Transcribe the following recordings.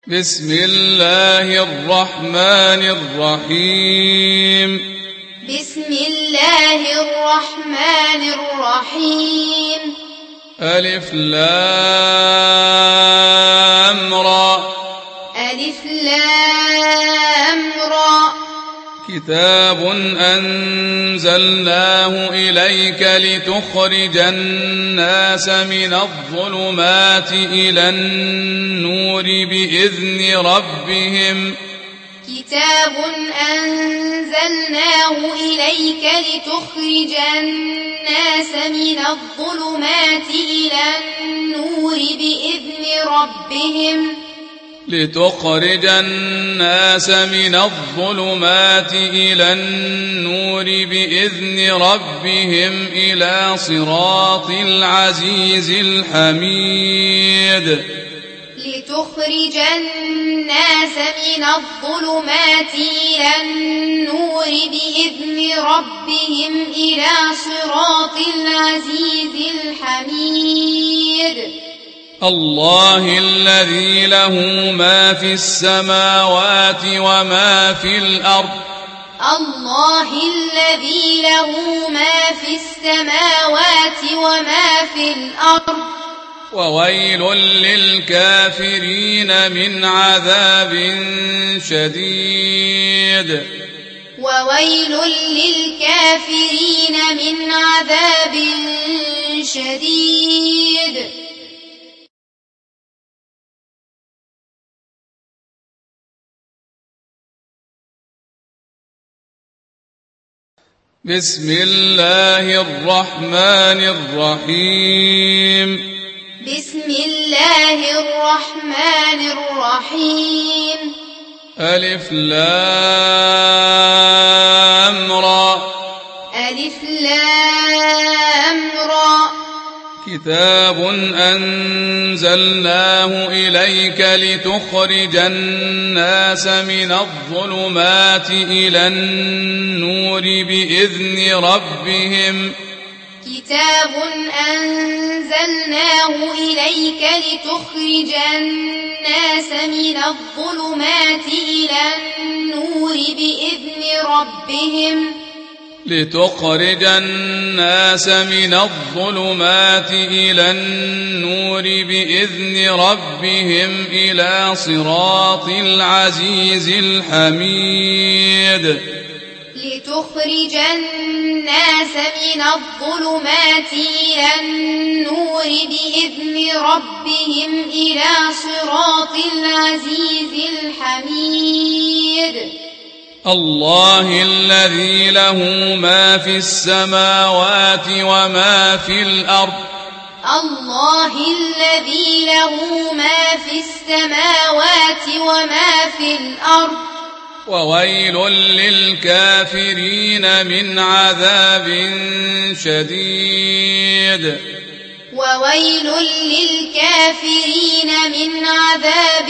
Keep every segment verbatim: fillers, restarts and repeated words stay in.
بسم الله الرحمن الرحيم بسم الله الرحمن الرحيم ألف لام را ألف لام را كتاب أنزلناه إليك لتخرج الناس من الظلمات إلى النور بإذن ربهم كتاب أنزلناه إليك لتخرج الناس من الظلمات إلى النور بإذن ربهم لتخرج الناس من الظلمات إلى النور بإذن ربهم إلى صراط العزيز الحميد لتخرج الناس من الظلمات إلى النور بإذن ربهم إلى صراط العزيز الحميد الله الذي له ما في السماوات وما في الأرض الله الذي له ما في السماوات وما في الأرض وويل للكافرين من عذاب شديد وويل للكافرين من عذاب شديد بسم الله الرحمن الرحيم بسم الله الرحمن الرحيم ألف لام را ألف لام را كتاب أنزلناه إليك لتخرج الناس من الظلمات إلى النور بإذن ربهم كتاب أنزلناه إليك لتخرج الناس من الظلمات إلى النور بإذن ربهم لتخرج الناس من الظلمات إلى النور بإذن ربهم إلى صراط العزيز الحميد لتخرج الناس من الظلمات إلى النور بإذن ربهم إلى صراط العزيز الحميد الله الذي له ما في السماوات وما في الأرض الله الذي له ما في السماوات وما في الأرض وويل للكافرين من عذاب شديد وويل للكافرين من عذاب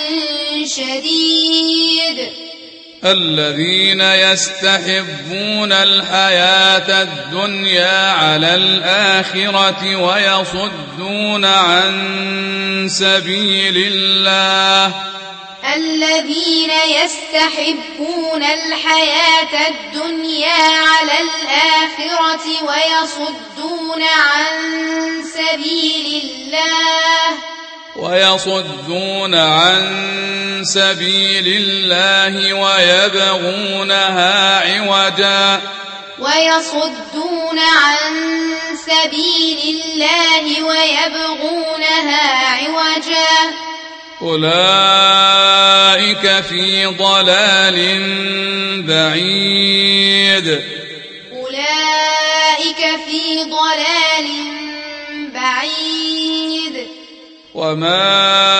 شديد الذين يستحبون الحياة الدنيا على الآخرة ويصدون عن سبيل الله الذين يستحبون الحياة الدنيا على الآخرة ويصدون عن سبيل الله ويصدون عن سبيل الله ويبغونها عوجا ويصدون عن سبيل الله ويبغونها عوجا أولئك في ضلال بعيد أولئك في ضلال بعيد وما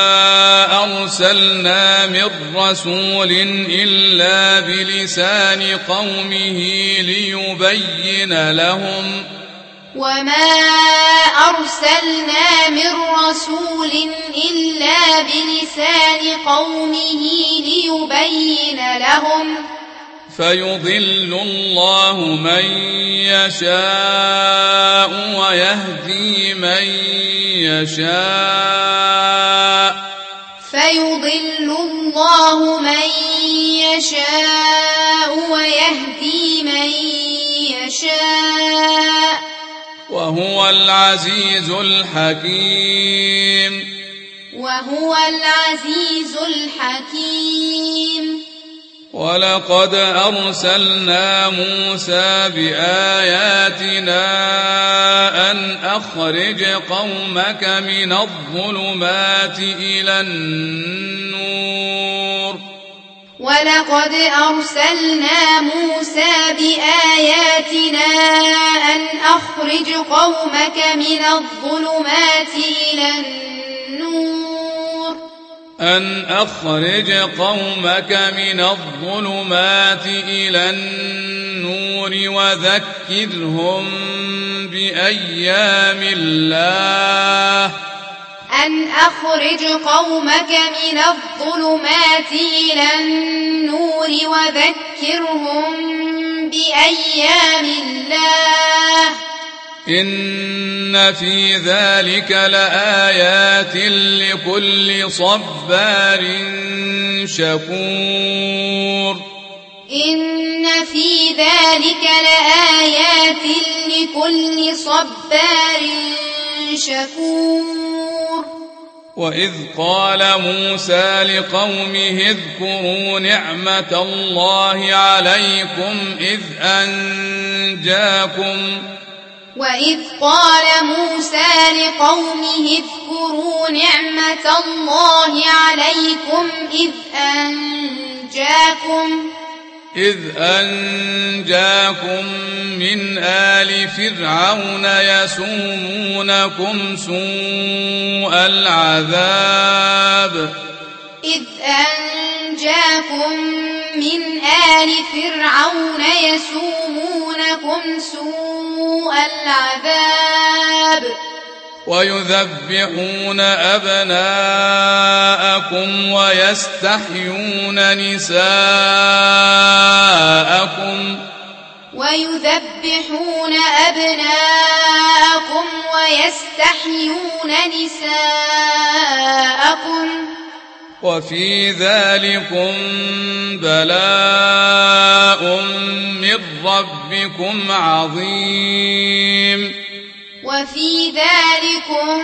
أرسلنا من رسول إلا بلسان قومه ليبين لهم وما أرسلنا من رسول إلا بلسان قومه ليبين لهم فيضل الله من يشاء ويهدي من يشاء فيضل الله من يشاء ويهدي من يشاء وهو العزيز الحكيم وهو العزيز الحكيم ولقد أرسلنا موسى بآياتنا أن أخرج قومك من الظلمات إلى النور ولقد أرسلنا موسى بآياتنا أن أخرج قومك من الظلمات إلى النور أن أخرج قومك من الظلمات إلى النور وذكرهم بأيام الله أن أخرج قومك من الظلمات إلى النور وذكرهم بأيام الله إن في ذلك لآيات لكل صبار شكور إن في ذلك لآيات لكل صبار شكور وإذ قال موسى لقومه اذكروا نعمة الله عليكم إذ أنجاكم وإذ قال موسى لقومه اذكروا نعمة الله عليكم إذ أنجاكم إذ أنجاكم من آل فرعون يسومونكم سوء العذاب إذ أنجاكم من آل فرعون يسومونكم سوء العذاب ويذبحون أبناءكم ويستحيون نساءكم ويذبحون أبناءكم ويستحيون نساءكم وفي ذلكم بلاء من ربكم عظيم وفي ذلكم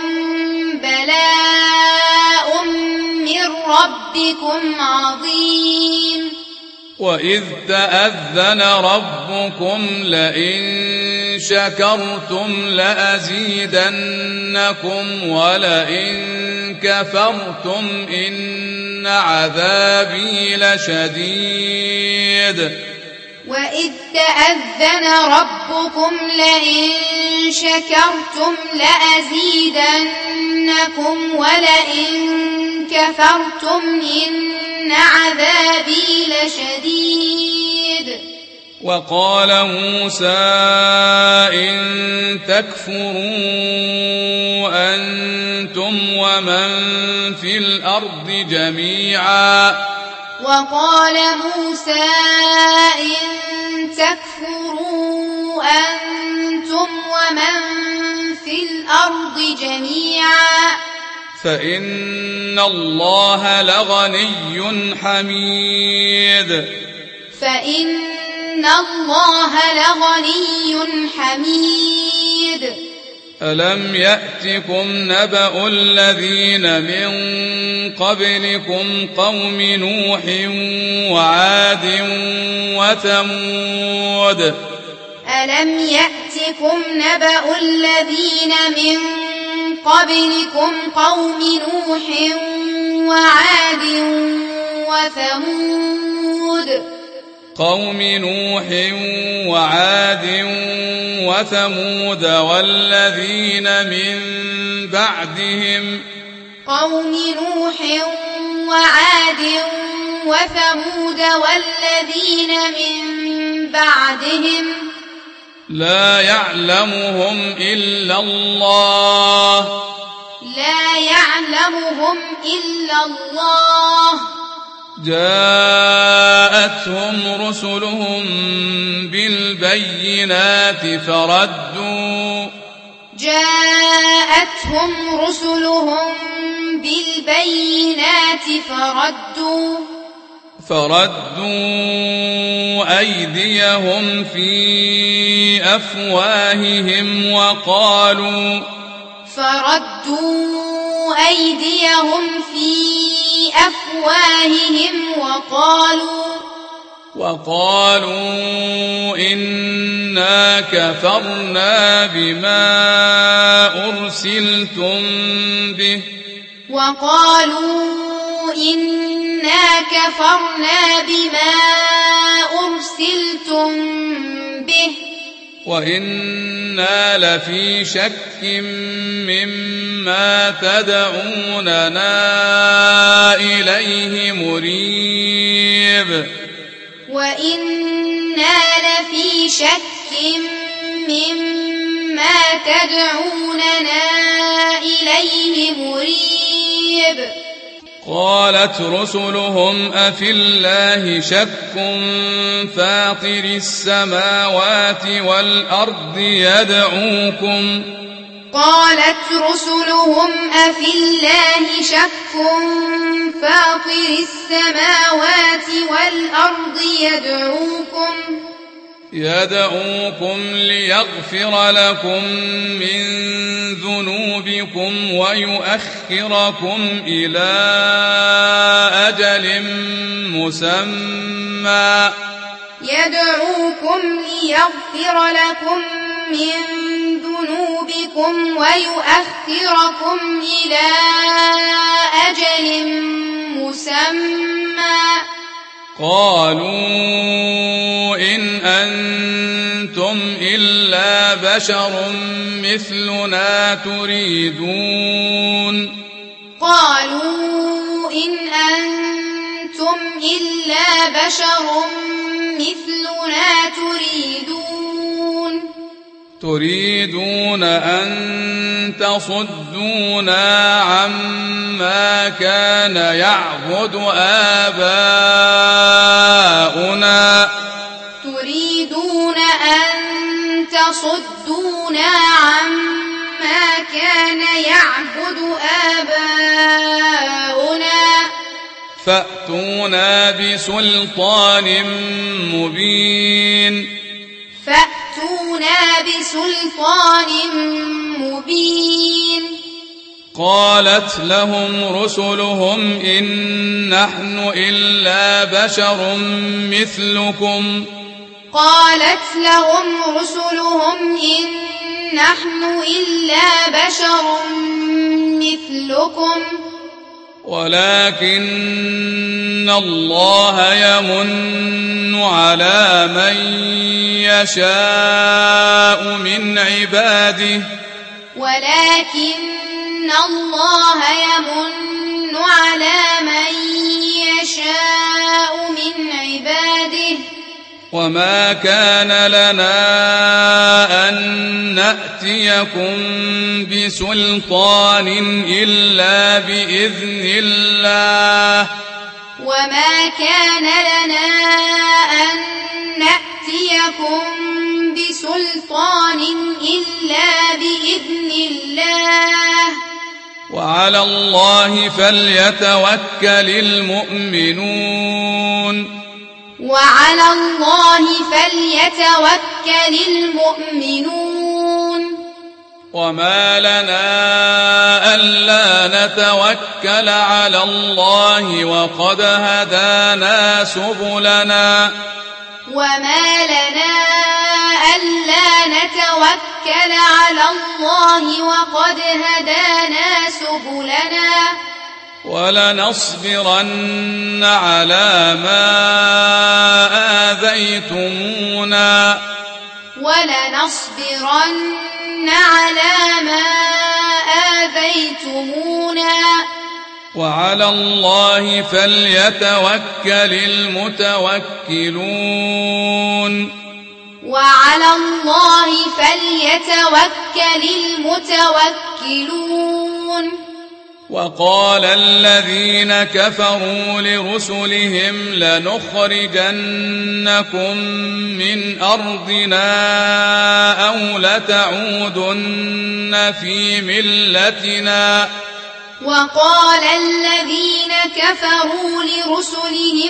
بلاء من ربكم عظيم وإذ تأذن ربكم لئن شكرتم لأزيدنكم ولئن كفرتم إن عذابي لشديد وإذ تأذن ربكم لئن شكرتم لأزيدنكم ولئن كفرتم إن عذابي لشديد وقال موسى إن تكفروا أنتم ومن في الأرض جميعا وقال موسى إن تكفروا أنتم ومن في الأرض جميعا فإن الله لغني حميد فإن الله لغني حميد ألم يأتكم نبأ الذين من قبلكم قوم نوح وعاد وثمود ألم يأتكم نبأ الذين من قبلكم قوم نوح وعاد وثمود قوم نوح وعاد وثمود والذين من بعدهم قوم نوح وعاد وثمود والذين من بعدهم لا يعلمهم إلا الله لا يعلمهم إلا الله جاءتهم رسلهم بالبينات فردوا جاءتهم رسلهم بالبينات فردوا فردوا أيديهم في أفواههم وقالوا فردوا أيديهم في أفواههم وقالوا وقالوا إنا كفرنا بما أرسلتم به وقالوا إنا كفرنا بما أرسلتم به وإنا لفي شك مما تدعوننا إليه مريب وإنا لفي شك مما تدعوننا إليه مريب قالت رسلهم أفي الله شك فاطر السماوات والأرض يدعوكم قالت رسلهم أفي الله شك فاطر السماوات والأرض يدعوكم يدعوكم ليغفر لكم من ذنوبكم ويؤخركم إلى أجل مسمى يدعوكم ليغفر لكم من ذنوبكم ويؤخركم إلى أجل مسمى قالوا إن أنتم إلا بشر مثلنا تريدون قالوا إن أنتم إلا بشر مثلنا تريدون تريدون أن تصدونا عما كان يعبد آباؤنا تريدون أن تصدونا عما كان يعبد آباؤنا فأتونا بسلطان مبين فأتونا بسلطان مبين قالت لهم رسلهم إن نحن إلا بشر مثلكم قالت لهم رسلهم إن نحن إلا بشر مثلكم ولكن الله يمن على من يشاء من عباده ولكن الله يمن على من يشاء من عباده وما كان لنا أن نأتيكم بسلطان إلا بإذن الله وما كان لنا أن نأتيكم بسلطان إلا بإذن الله وعلى الله فليتوكل المؤمنون وعلى الله فليتوكل المؤمنون وما لنا ألا نتوكل على الله وقد هدانا سبلنا وما لنا ألا نتوكل على الله وقد هدانا سبلنا ولنصبرن على ما آذيتمونا ولنصبرن على ما آذيتمونا وعلى الله فليتوكل المتوكلون وعلى الله فليتوكل المتوكلون وقال الذين كفروا لرسلهم لنخرجنكم من أرضنا أو لتعودن في ملتنا وقال الذين كفروا لرسلهم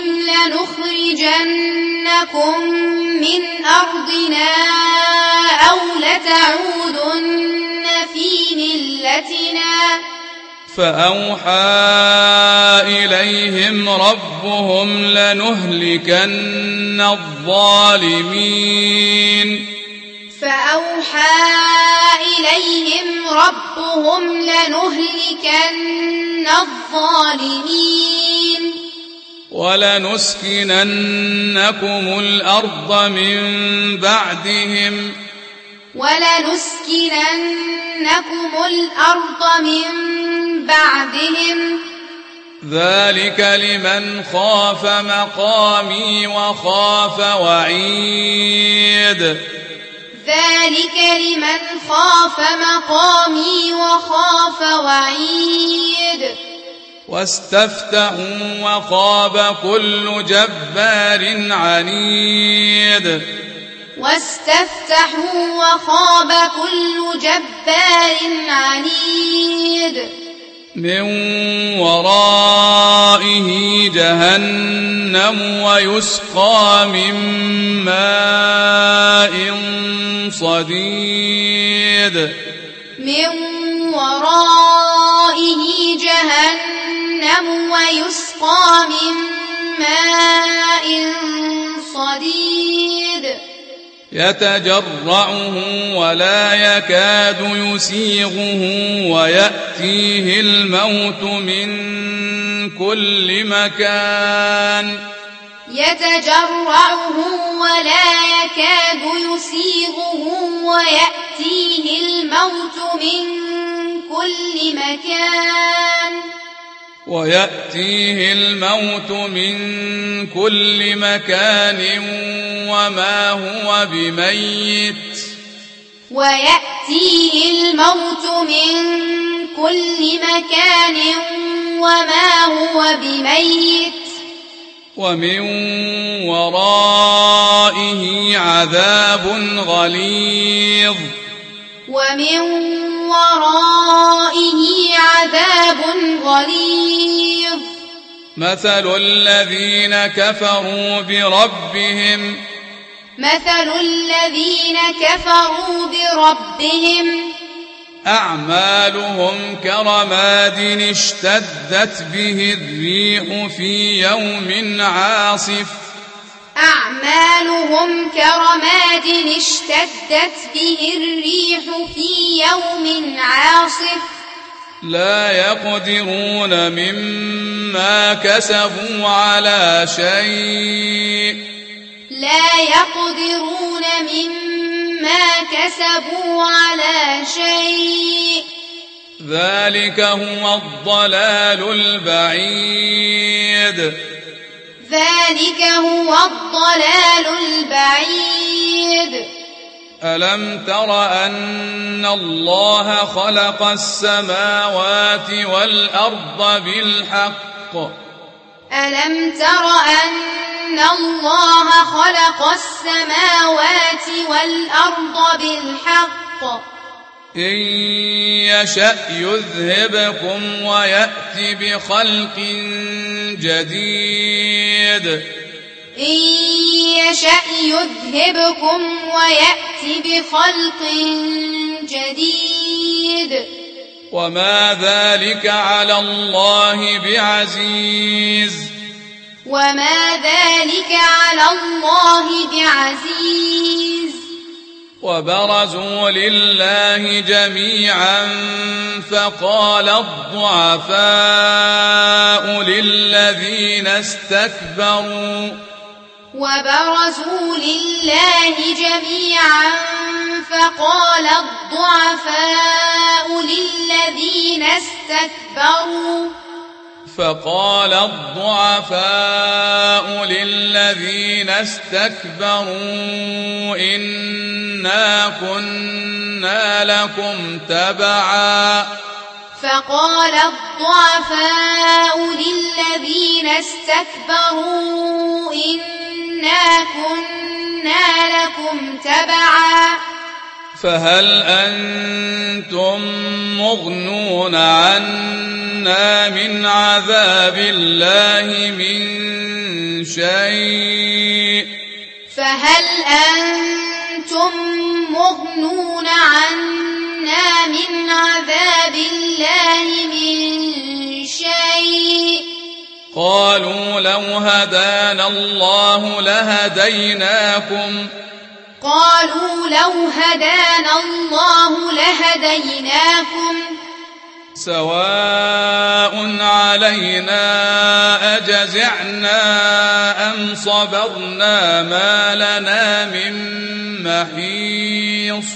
لنخرجنكم من أرضنا أو لتعودن في ملتنا فأوحى إليهم ربهم لنهلكن الظالمين فأوحى إليهم ربهم لنهلكن الظالمين ولنسكننكم الأرض من بعدهم ولنسكننكم الأرض من بعدهم ذلك لمن خاف مقامي وخاف وعيد ذلك لمن خاف مقامي وخاف وعيد واستفتحوا وخاب كل جبار عنيد واستفتحوا وخاب كل جبار عنيد من ورائه جهنم ويسقى من ماء صديد من ورائه جهنم ويسقى من ماء صديد يتجرعه ولا يكاد يسيغه ويأتيه الموت من كل مكان يتجرعه ولا يكاد يسيغه ويأتيه الموت من كل مكان ويأتيه الموت من كل مكان وما هو بميت ويأتيه الموت من كل مكان وما هو بميت ومن ورائه عذاب غليظ ومن ورائه عذاب غليظ مثل الذين كفروا بربهم مثل الذين كفروا بربهم أعمالهم كرماد اشتدت به الريح في يوم عاصف أعمالهم كرماد اشتدت به الريح في يوم عاصف لا يقدرون مما كسبوا على شيء لا يقدرون مما كسبوا على شيء ذلك هو الضلال البعيد ذلك هو الضلال البعيد ألم تر أن الله خلق السماوات والأرض بالحق ألم تر أن الله خلق السماوات والأرض بالحق إن يشأ يذهبكم ويأتي بخلق جديد إن يشأ يذهبكم ويأتي بخلق جديد وما ذلك على الله بعزيز وما ذلك على الله بعزيز وبرزوا لله جميعا فقال الضعفاء للذين استكبروا وبرزوا لله جميعا فقال الضعفاء للذين استكبروا فقال الضعفاء للذين استكبروا إنا كنا لكم تبعا فقال الضعفاء للذين استكبروا إنا كنا لكم تبعا فهل أنتم مغنون عنا من عذاب الله من شيء فهل أنتم مغنون عنا من عذاب الله من شيء قالوا لو هدانا الله لهديناكم قالوا لو هدانا الله لهديناكم سواء علينا أجزعنا أم صبرنا ما لنا من محيص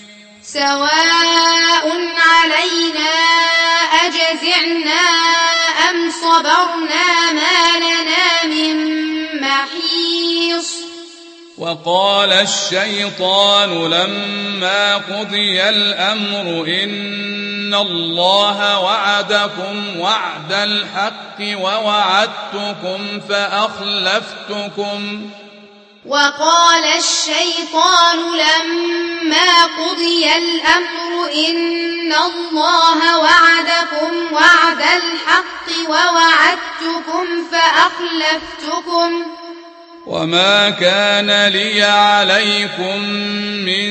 سواء علينا أجزعنا أم صبرنا ما لنا من محيص وقال الشيطان لما قضي الأمر إن الله وعدكم وعد الحق ووعدتكم فأخلفتكم وقال الشيطان لما قضي الأمر إن الله وعدكم وعد الحق ووعدتكم فأخلفتكم وما كان لي عليكم من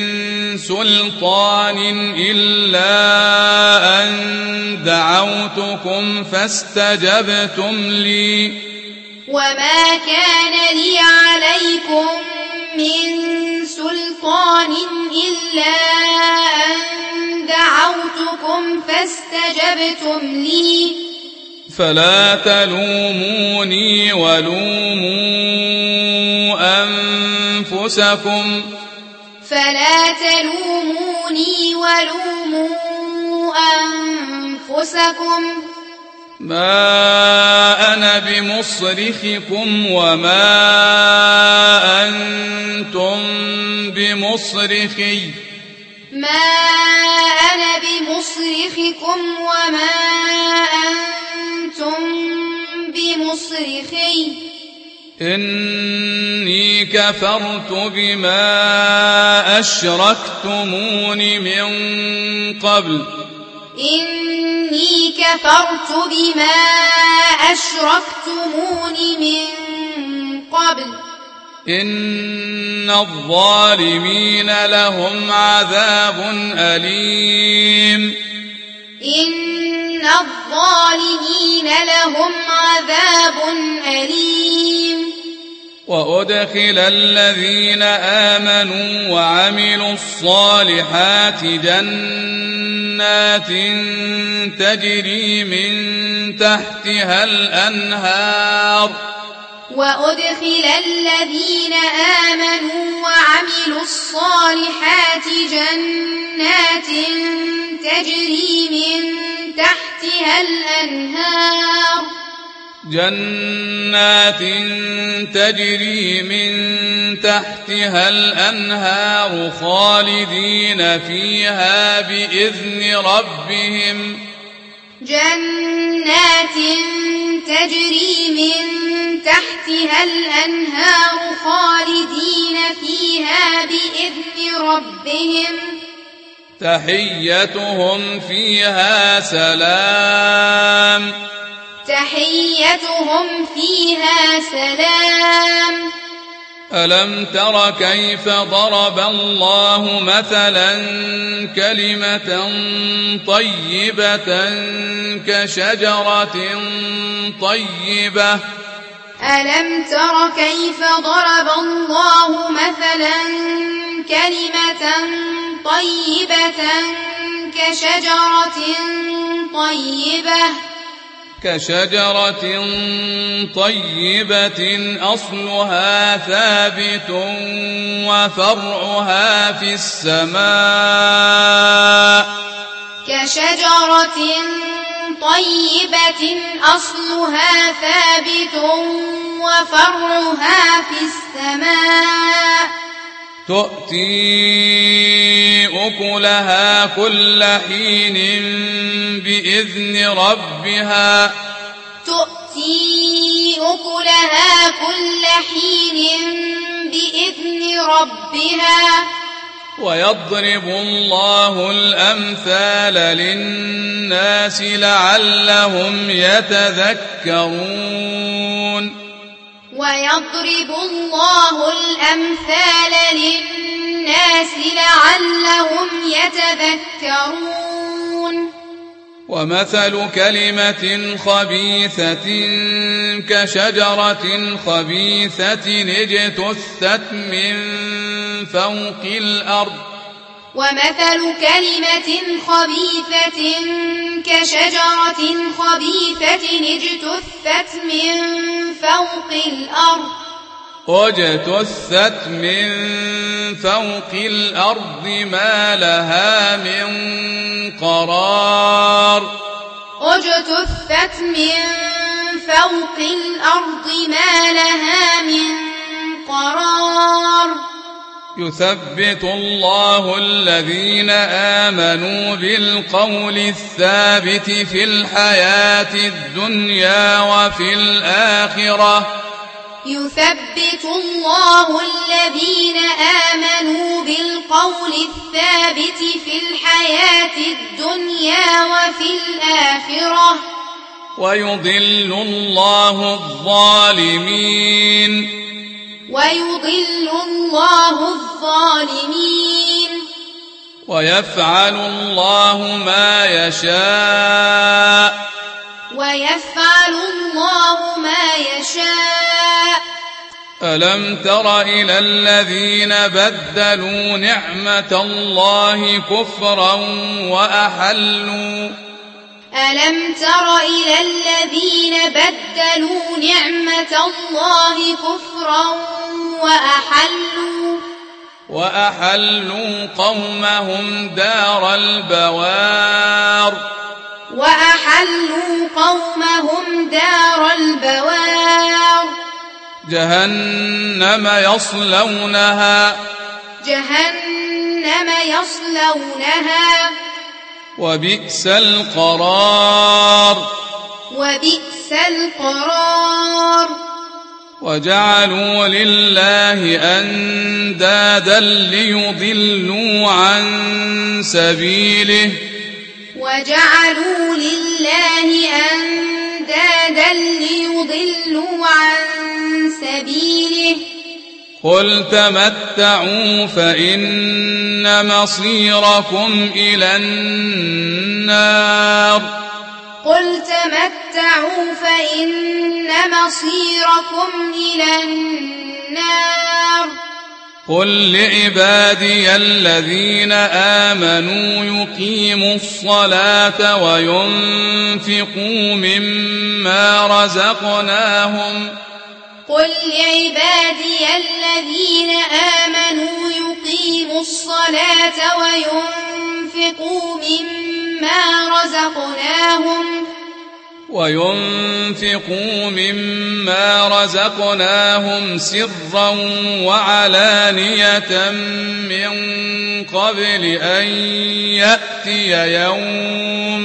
سلطان إلا أن دعوتكم فاستجبتم لي وما كان لي عليكم من سلطان إلا أن دعوتكم فاستجبتم لي فلا تلوموني ولوموا أنفسكم فلا تلوموني ولوموا أنفسكم ما أنا بمصرخكم وما أنتم بمصرخي ما أنا بمصرخكم وما أنتم بمصرخي إني كفرت بما أشركتمون من قبل إني كفرت بما أشركتمون من قبل إن الظالمين لهم عذاب أليم إن الظالمين لهم عذاب أليم وأدخل الذين آمنوا وعملوا الصالحات جنات تجري من تحتها الأنهار وأدخل الذين آمنوا وعملوا الصالحات جنات تجري من تحتها الأنهار جنات تجري من تحتها الأنهار خالدين فيها بإذن ربهم جنات تجري من تحتها الأنهار خالدين فيها بإذن ربهم تحيتهم فيها سلام تحيتهم فيها سلام ألم تر كيف ضرب الله مثلا كلمة طيبة كشجرة طيبة ألم تر كيف ضرب الله مثلا كلمة طيبة كشجرة طيبة كشجرة طيبة أصلها ثابت وفرعها في السماء كشجرة طيبة أصلها ثابت وفرعها في السماء تؤتي أكلها كل حين بإذن ربها تؤتي أكلها كل حين بإذن ربها ويضرب الله الأمثال للناس لعلهم يتذكرون ويضرب الله الأمثال للناس لعلهم يتذكرون ومثل كلمة خبيثة كشجرة خبيثة اجتثت من فوق الأرض ومثل كلمة خبيثة كشجرة خبيثة اجتثت من فوق الأرض واجتثت من فوق الأرض ما لها من قرار واجتثت من فوق الأرض ما لها من قرار يثبت الله الذين آمنوا بالقول الثابت في الحياة الدنيا وفي الآخرة يثبت الله الذين آمنوا بالقول الثابت في الحياة الدنيا وفي الآخرة ويضل الله الظالمين ويضل الله الظالمين ويفعل الله ما يشاء ويفعل الله ما يشاء ألم تر إلى الذين بدلوا نعمة الله كفرا وأحلوا ألم تر إلى الذين بدلوا نعمة الله كفرا وأحلوا وأحلوا قومهم دار البوار وأحلوا قومهم دار البوار جهنم يصلونها جهنم يصلونها وبئس القرار وبئس القرار وجعلوا لله أندادا ليضلوا عن سبيله وجعلوا لله أندادا ليضلوا عن سبيله قل تمتعوا فإن مصيركم إلى النار قل تمتعوا فإن مصيركم إلى النار قل لعبادي الذين آمنوا يقيموا الصلاة وينفقوا مما رزقناهم قل لعبادي الذين آمنوا يقيموا الصلاة وينفقوا مما رزقناهم وينفقوا مما رزقناهم سرا وعلانية من قبل أن يأتي يوم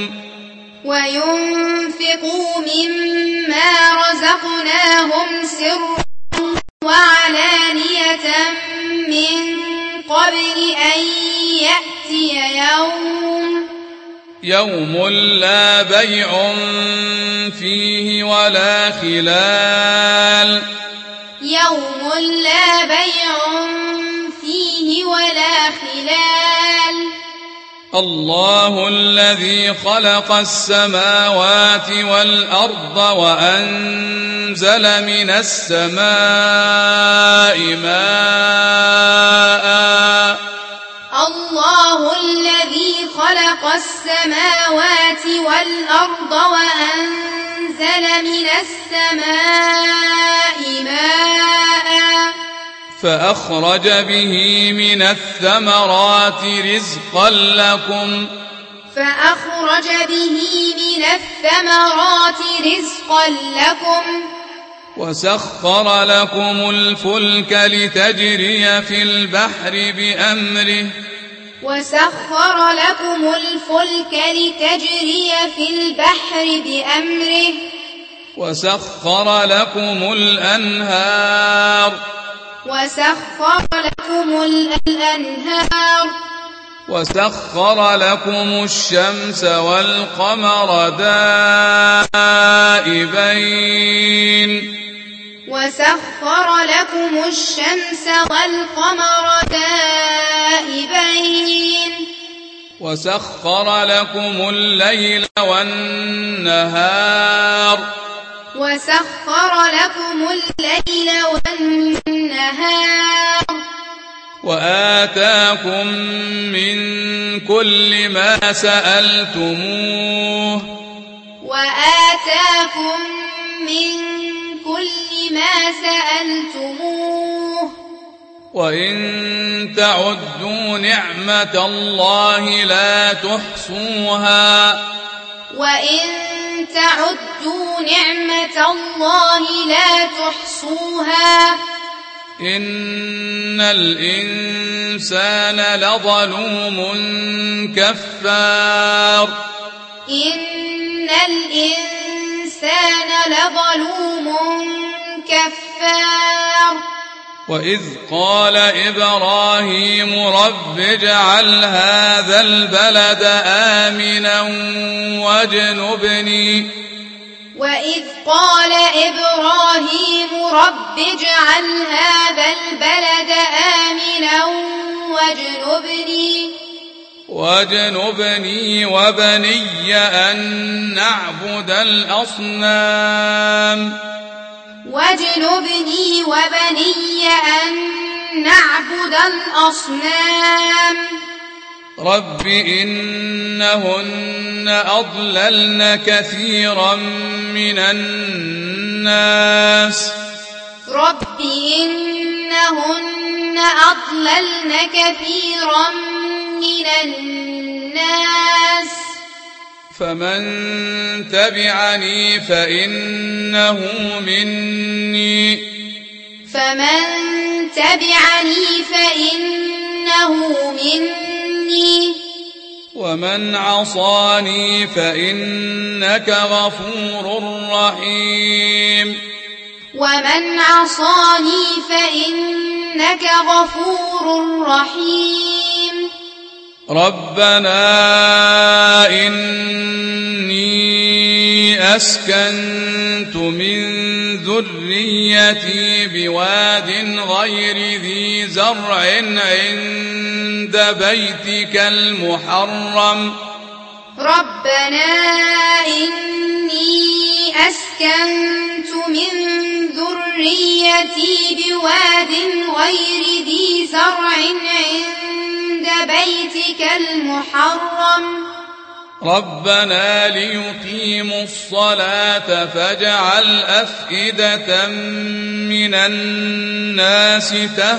وينفقوا مما رزقناهم سرا وعلانية من قبل أن يأتي يوم يوم لا بيع فيه ولا خلال يوم لا بيع فيه ولا خلال الله الذي خلق السماوات والأرض وأنزل من السماء ماء الله الذي خلق السماوات والأرض وأنزل من السماء ماء فأخرج به من الثمرات رزقا لكم فأخرج به من الثمرات رزقا لكم وسخر لكم الفلك لتجري في البحر بأمره وسخر لكم الفلك لتجري في البحر بأمره وسخر لكم الأنهار وسخر لكم الأنهار وسخر لكم الشمس والقمر دائبين وسخر لكم الشمس والقمر دائبين وسخر لكم الليل والنهار وسخر لكم الليل والنهار وآتاكم من كل ما سألتموه وآتاكم من كل ما سألتموه وإن تعدوا نعمة الله لا تحصوها وإن تعدوا نعمة الله لا تحصوها إن الإنسان لظلوم كفار إن الإنسان لظلوم كفار وإذ قال إبراهيم رب اجعل هذا البلد آمنا واجنبني وإذ قال إبراهيم رب اجعل هذا البلد آمنا واجنبني واجنبني وبني أن نعبد الأصنام واجنبني وبني أن نعبد الأصنام رب إنهن أضللن كثيرا من الناس رب إنهن أضللن كثيرا من الناس فمن تبعني فإنه مني فمن تبعني فإنه مني ومن عصاني فإنك غفور رحيم ومن عصاني فإنك غفور رحيم ربنا إني أسكنت من ذريتي بواد غير ذي زرع عند بيتك المحرم ربنا إني أسكنت من ذريتي بواد غير ذي زرع عند بيتك المحرم ربنا ليقيموا الصلاة فاجعل أفئدة من الناس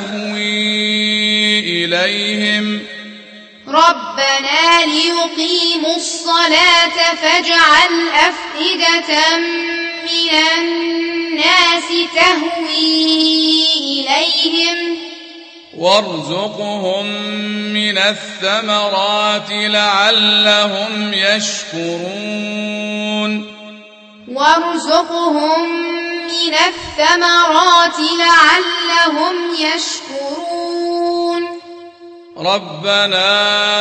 تهوي إليهم ربنا ليقيموا الصلاة فاجعل أفئدة من الناس تهوي إليهم وارزقهم من الثمرات لعلهم يشكرون وارزقهم من الثمرات لعلهم يشكرون ربنا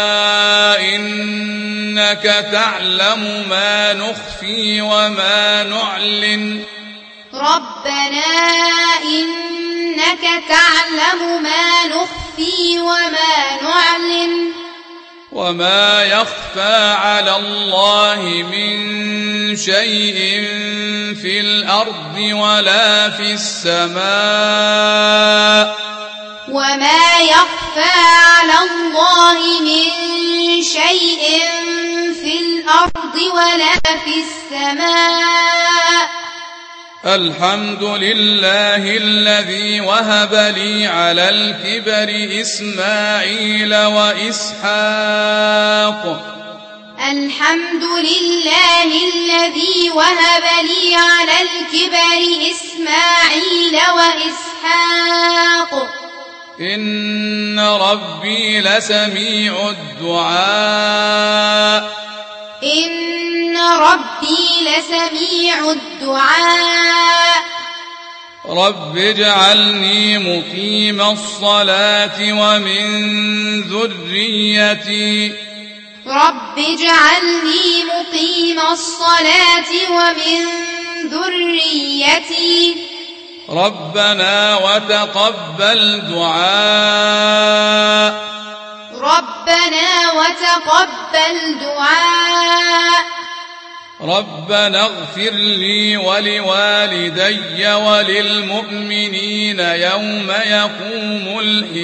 إنك تعلم ما نخفي وما نعلن ربنا إنك تعلم ما نخفي وما نعلن وما يخفى على الله من شيء في الأرض ولا في السماء وما يخفى على الله من شيء في الأرض ولا في السماء الحمد لله الذي وهب لي على الكبر إسماعيل وإسحاق الحمد لله الذي وهب لي على الكبر إسماعيل وإسحاق إن ربي لسميع الدعاء إن ربي لسميع الدعاء رب اجعلني مقيم الصلاة ومن ذريتي رب اجعلني مقيم الصلاة ومن ذريتي ربنا وتقبل دعاء ربنا وتقبل دعاء ربنا اغفر لي ولوالدي وللمؤمنين يوم يقوم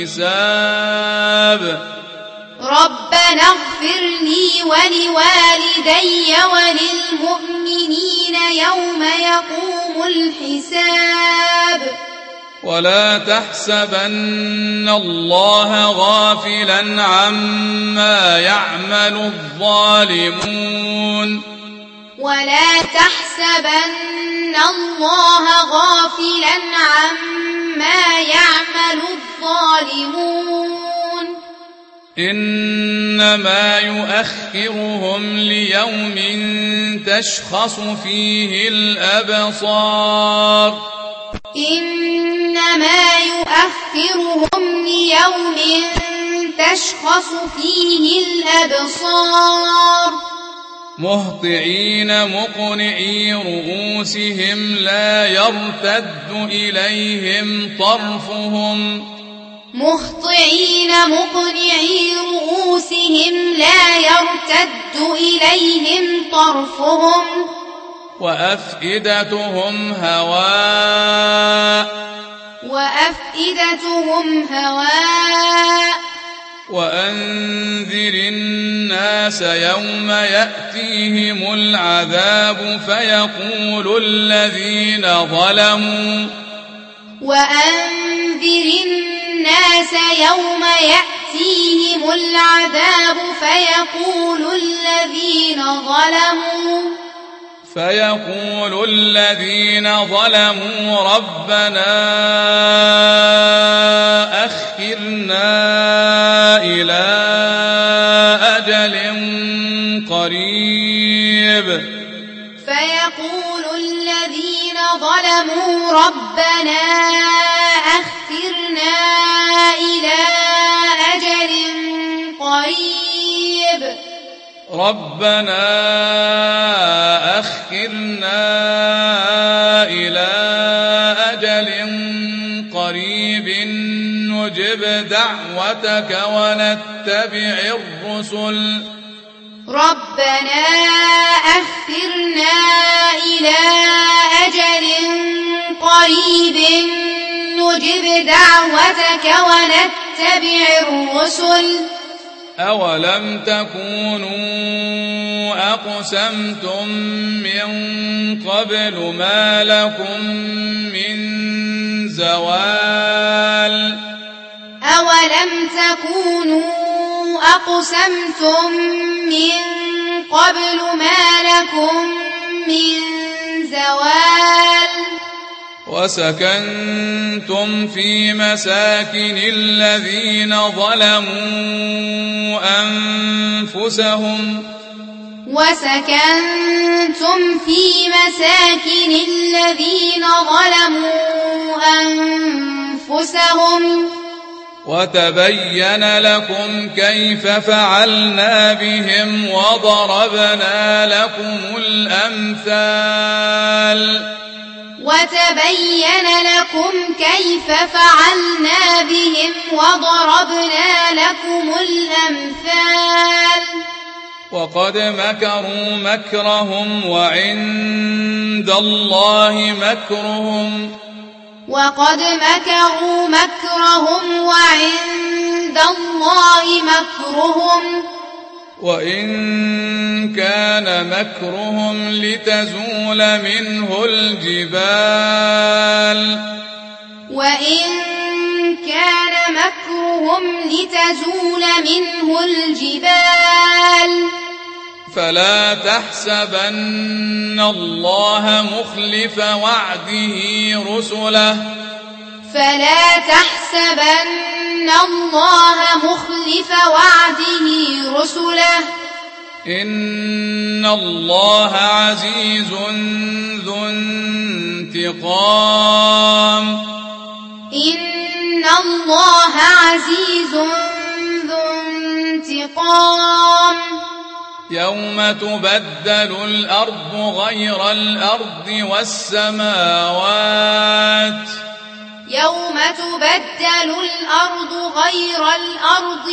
الحساب ربنا اغفر لي ولوالدي وللمؤمنين يوم يقوم الحساب ولا تحسبن الله غافلا عما يعمل الظالمون ولا تحسبن الله غافلا عما يعمل الظالمون إنما يؤخرهم ليوم تشخص فيه الأبصار إنما يؤخرهم ليوم تشخص فيه الأبصار مهطعين مقنعي رؤوسهم لا يرتد إليهم طرفهم مهطعين مقنعي رؤوسهم لا يرتد إليهم طرفهم وأفئدتهم هواء وأفئدتهم هواء وأنذر الناس يوم يأتيهم العذاب فيقول الذين ظلموا وأنذر الناس يوم يأتيهم العذاب فيقول الذين ظلموا فيقول الذين ظلموا ربنا أخرنا إلى أجل قريب فيقول الذين ظلموا ربنا أخرنا إلى أجل قريب ربنا أخرنا إلى أجل قريب نجب دعوتك ونتبع الرسل ربنا أخرنا إلى أجل قريب نجب دعوتك ونتبع الرسل أولم تكونوا أقسمتم من قبل ما لكم من زوال أولم تكونوا أقسمتم من قبل ما لكم من زوال وسكنتم في مساكن الذين ظلموا أنفسهم وسكنتم في مساكن الذين ظلموا أنفسهم وتبين لكم كيف فعلنا بهم وضربنا لكم الأمثال وتبين لكم كيف فعلنا بهم وضربنا لكم الأمثال وقد مكروا مكرهم وعند الله مكرهم وقد مكروا مكرهم وعند الله مكرهم وإن كان مكرهم لتزول منه الجبال وإن كان مكرهم لتزول منه الجبال فلا تحسبن الله مخلف وعده رسله فلا تحسبن الله مخلف وعده رسله إن الله عزيز ذو انتقام إن الله عزيز ذو انتقام يوم تبدل الأرض غير الأرض والسماوات يوم تبدل الأرض غير الأرض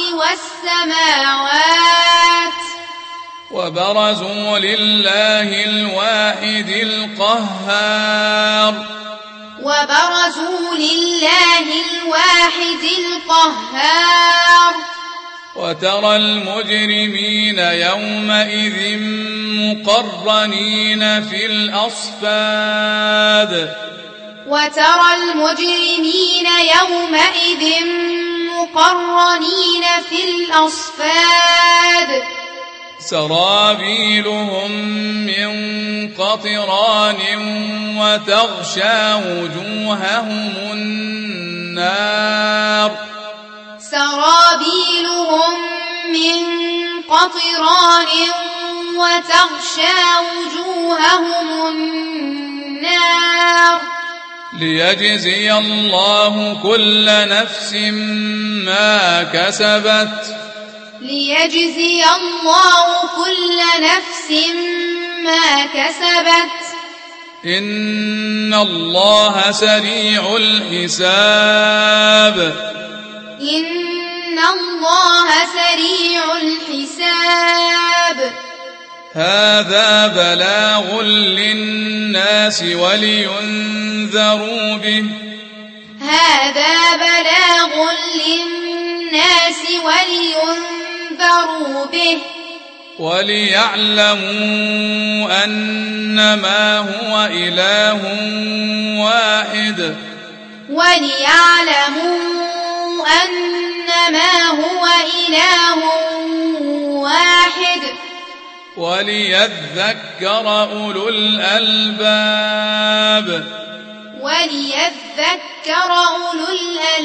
والسماوات وبرزوا لله الواحد القهار وبرزوا لله الواحد القهار وترى المجرمين يومئذ مقرنين في الأصفاد وترى المجرمين يومئذ مقرنين في الأصفاد سرابيلهم من قطران وتغشى وجوههم النار سرابيلهم من قطران وتغشى وجوههم النار ليجزي الله كل نفس ما كسبت ليجزي الله كل نفس ما كسبت إن الله سريع الحساب إن الله سريع الحساب هذا بلاغ للناس ولينذروا به هذا بلاغ للناس ولينذروا به وليعلموا أنما هو إله واحد وليعلموا أنما هو إله واحد وليذكر أولو الألباب وليذكر أولو الألباب